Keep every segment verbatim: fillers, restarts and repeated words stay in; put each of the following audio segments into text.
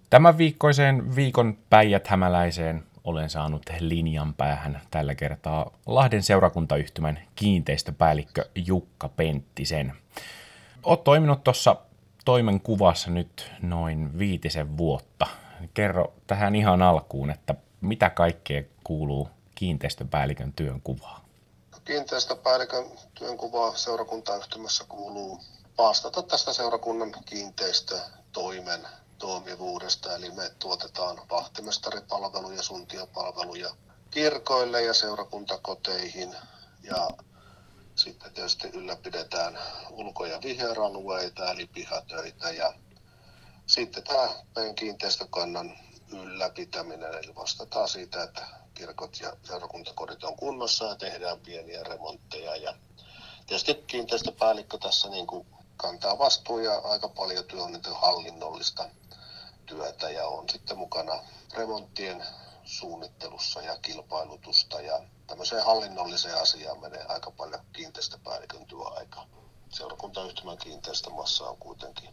Tämän viikkoiseen viikon Päijät-Hämäläiseen olen saanut linjan päähän tällä kertaa Lahden seurakuntayhtymän kiinteistöpäällikkö Jukka Penttisen. Olet toiminut tuossa toimenkuvassa nyt noin viitisen vuotta. Kerro tähän ihan alkuun, että mitä kaikkea kuuluu kiinteistöpäällikön työnkuvaan? Kiinteistöpäällikön työnkuvaa seurakuntayhtymässä kuuluu vastata tästä seurakunnan kiinteistötoimen toimivuudesta, eli me tuotetaan vahtimestaripalveluja, suntiopalveluja kirkoille ja seurakuntakoteihin, ja sitten tietysti ylläpidetään ulko- ja viheralueita, eli pihatöitä, ja sitten tämä meidän kiinteistökannan ylläpitäminen, eli vastataan siitä, että kirkot ja seurakuntakodit on kunnossa ja tehdään pieniä remontteja, ja tietysti kiinteistöpäällikkö tässä niin kuin kantaa vastuun ja aika paljon työ on hallinnollista työtä ja on sitten mukana remonttien suunnittelussa ja kilpailutusta ja tämmöiseen hallinnolliseen asiaan menee aika paljon kiinteistöpäällikön työaikaa. Seurakuntayhtymän kiinteistömassa on kuitenkin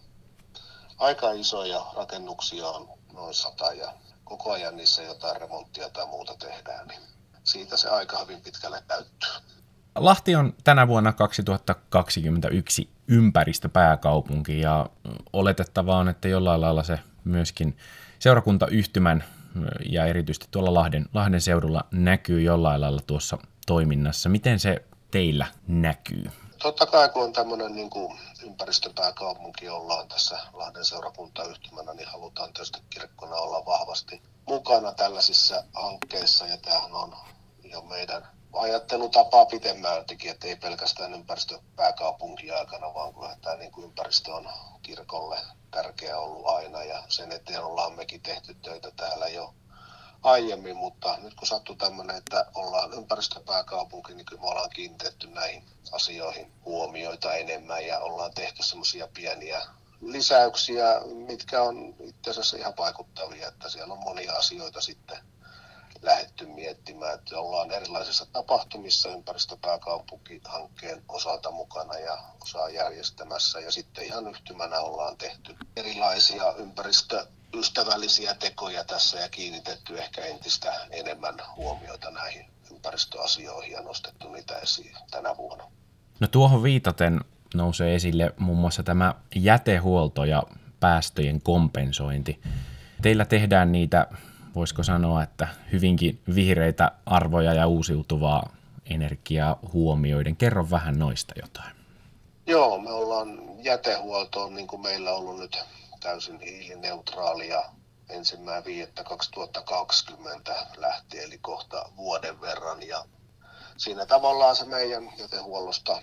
aika iso ja rakennuksia on noin sata ja koko ajan niissä jotain remonttia tai muuta tehdään, niin siitä se aika hyvin pitkälle täyttyy. Lahti on tänä vuonna kaksituhattakaksikymmentäyksi ympäristöpääkaupunki ja oletettavaa on, että jollain lailla se myöskin seurakuntayhtymän ja erityisesti tuolla Lahden, Lahden seudulla näkyy jollain lailla tuossa toiminnassa. Miten se teillä näkyy? Totta kai kun on tämmöinen niin kuin ympäristöpääkaupunki ollaan tässä Lahden seurakuntayhtymänä, niin halutaan tietysti kirkkona olla vahvasti mukana tällaisissa hankkeissa ja tämähän on jo meidän ajattelutapaa pitemmältikin, että ei pelkästään ympäristöpääkaupunkin aikana, vaan kyllä tämä niin kuin ympäristö on kirkolle tärkeä ollut aina ja sen eteen ollaan mekin tehty töitä täällä jo aiemmin, mutta nyt kun sattuu tämmöinen, että ollaan ympäristöpääkaupunki, niin kyllä me ollaan kiinnitetty näihin asioihin huomioita enemmän ja ollaan tehty semmoisia pieniä lisäyksiä, mitkä on itse asiassa ihan vaikuttavia, että siellä on monia asioita sitten lähdetty miettimään, että ollaan erilaisissa tapahtumissa ympäristöpääkaupunkihankkeen osalta mukana ja osaa järjestämässä ja sitten ihan yhtymänä ollaan tehty erilaisia ympäristöystävällisiä tekoja tässä ja kiinnitetty ehkä entistä enemmän huomiota näihin ympäristöasioihin ja nostettu niitä esiin tänä vuonna. No tuohon viitaten nousee esille muun muassa tämä jätehuolto ja päästöjen kompensointi. Teillä tehdään niitä, voisiko sanoa, että hyvinkin vihreitä arvoja ja uusiutuvaa energiaa huomioiden. Kerro vähän noista jotain. Joo, me ollaan jätehuoltoon, niin kuin meillä on ollut nyt täysin hiilineutraalia ensimmäinen viidettä kaksituhattakaksikymmentä lähtien, eli kohta vuoden verran. Ja siinä tavallaan se meidän jätehuollosta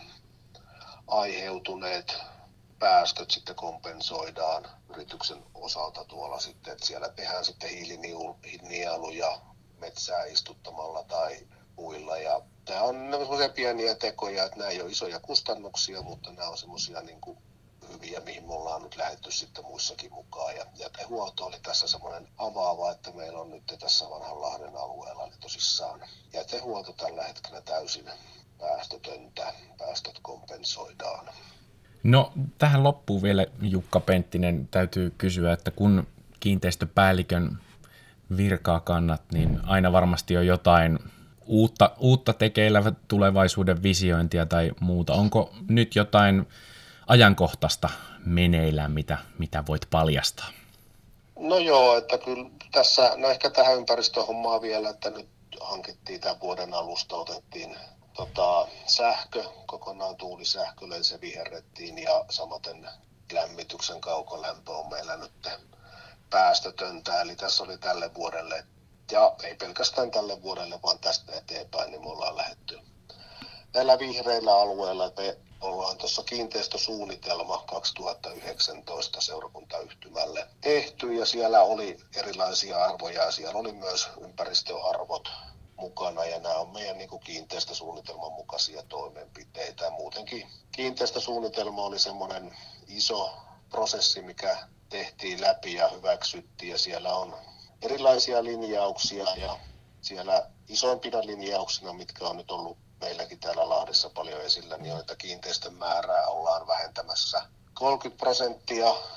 aiheutuneet päästöt sitten kompensoidaan yrityksen osalta tuolla sitten, että siellä tehdään sitten hiilinieluja metsää istuttamalla tai muilla. Ja nämä on semmoisia pieniä tekoja, että nämä ei ole isoja kustannuksia, mutta nämä on semmoisia niin kuin hyviä, mihin me ollaan nyt lähdetty sitten muissakin mukaan. Ja jätehuolto oli tässä semmoinen avaava, että meillä on nyt tässä vanhan Lahden alueella niin tosissaan jätehuolto tällä hetkellä täysin päästötöntä, päästöt kompensoidaan. No tähän loppuun vielä Jukka Penttinen täytyy kysyä, että kun kiinteistöpäällikön virkaa kannat, niin aina varmasti on jotain uutta, uutta tekeillä, tulevaisuuden visiointia tai muuta. Onko nyt jotain ajankohtaista meneillään, mitä, mitä voit paljastaa? No joo, että kyllä tässä, no ehkä tähän ympäristöhommaan vielä, että nyt hankittiin tämän vuoden alusta, otettiin Tota, sähkö, kokonaan tuulisähkölle se viherrettiin ja samaten lämmityksen kaukolämpö on meillä nyt päästötöntä. Eli tässä oli tälle vuodelle, ja ei pelkästään tälle vuodelle, vaan tästä eteenpäin, niin me ollaan lähdetty näillä vihreillä alueilla. Me ollaan tuossa kiinteistösuunnitelma kaksituhattayhdeksäntoista seurakuntayhtymälle tehty ja siellä oli erilaisia arvoja ja siellä oli myös ympäristöarvot mukana ja nämä on meidän niin kuin kiinteistösuunnitelman mukaisia toimenpiteitä. Muutenkin kiinteistösuunnitelma oli semmoinen iso prosessi, mikä tehtiin läpi ja hyväksyttiin ja siellä on erilaisia linjauksia ja siellä isoimpina linjauksina, mitkä on nyt ollut meilläkin täällä Lahdessa paljon esillä, niin on, että kiinteistön määrää ollaan vähentämässä kolmekymmentä prosenttia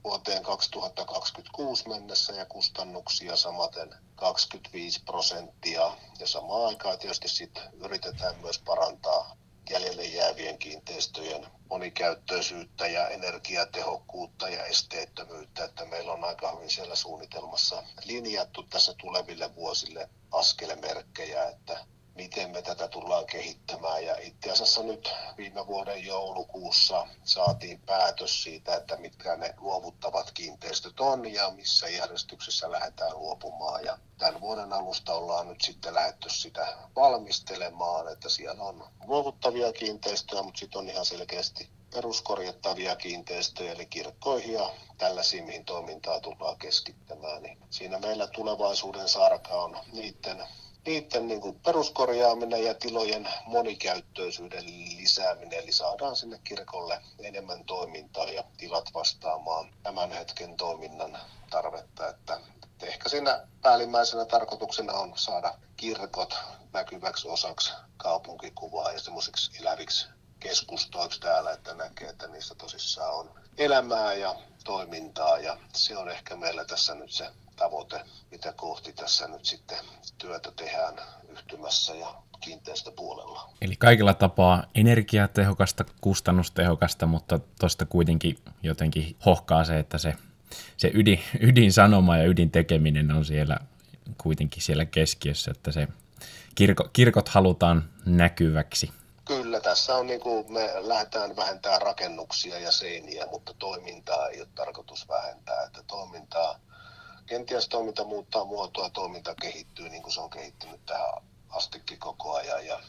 vuoteen kaksituhattakaksikymmentäkuusi mennessä ja kustannuksia samaten kaksikymmentäviisi prosenttia. Ja samaan aikaan tietysti sit yritetään myös parantaa jäljelle jäävien kiinteistöjen monikäyttöisyyttä ja energiatehokkuutta ja esteettömyyttä, että meillä on aika hyvin siellä suunnitelmassa linjattu tässä tuleville vuosille askelmerkkejä, että miten me tätä tullaan kehittämään. Ja itse asiassa nyt viime vuoden joulukuussa saatiin päätös siitä, että mitkä ne luovuttavat kiinteistöt on ja missä järjestyksessä lähdetään luopumaan. Ja tämän vuoden alusta ollaan nyt sitten lähdetty sitä valmistelemaan, että siellä on luovuttavia kiinteistöjä, mutta sitten on ihan selkeästi peruskorjattavia kiinteistöjä, eli kirkkoihin ja tällaisiin, mihin toimintaa tullaan keskittämään. Niin siinä meillä tulevaisuuden sarka on niiden Niiden niin kuin peruskorjaaminen ja tilojen monikäyttöisyyden lisääminen, eli saadaan sinne kirkolle enemmän toimintaa ja tilat vastaamaan tämän hetken toiminnan tarvetta. Että ehkä siinä päällimmäisenä tarkoituksena on saada kirkot näkyväksi osaksi kaupunkikuvaa ja semmoisiksi eläviksi keskustoiksi täällä, että näkee, että niissä tosissaan on elämää ja toimintaa, ja se on ehkä meillä tässä nyt se tavoite, mitä kohti tässä nyt sitten työtä tehdään yhtymässä ja kiinteistöpuolella. Eli kaikilla tapaa energiatehokasta, kustannustehokasta, mutta tuosta kuitenkin jotenkin hohkaa se, että se, se ydin, ydinsanoma ja ydintekeminen on siellä kuitenkin siellä keskiössä, että se kirko, kirkot halutaan näkyväksi. Kyllä, tässä on niin kuin me lähdetään vähentämään rakennuksia ja seiniä, mutta toimintaa ei ole tarkoitus vähentää, että toimintaa kenties toiminta muuttaa muotoa, toiminta kehittyy niin kuin se on kehittynyt tähän astikin koko ajan ja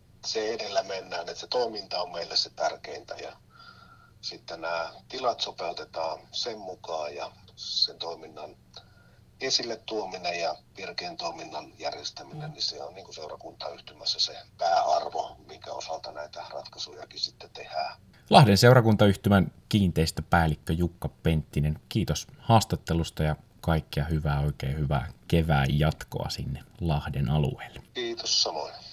se edellä mennään, että se toiminta on meille se tärkeintä ja sitten nämä tilat sopeutetaan sen mukaan ja sen toiminnan esille tuominen ja virkeän toiminnan järjestäminen, niin se on niin kuin seurakuntayhtymässä se pääarvo, minkä osalta näitä ratkaisujakin sitten tehdään. Lahden seurakuntayhtymän kiinteistöpäällikkö Jukka Penttinen, kiitos haastattelusta ja kaikkea hyvää, oikein hyvää kevään jatkoa sinne Lahden alueelle. Kiitos samoin.